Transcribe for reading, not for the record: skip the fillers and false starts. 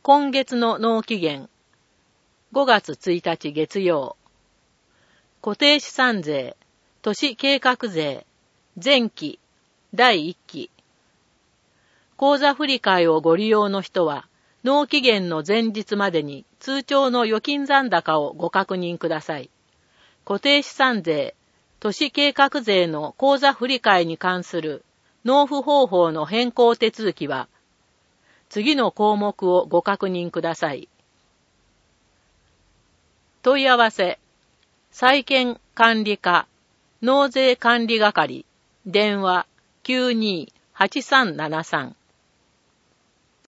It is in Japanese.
今月の納期限、5月1日月曜。固定資産税、都市計画税、前期、第1期。口座振替をご利用の人は、納期限の前日までに通帳の預金残高をご確認ください。固定資産税、都市計画税の口座振替に関する納付方法の変更手続きは、次の項目をご確認ください。問い合わせ、債権管理課、納税管理係、電話 92-8373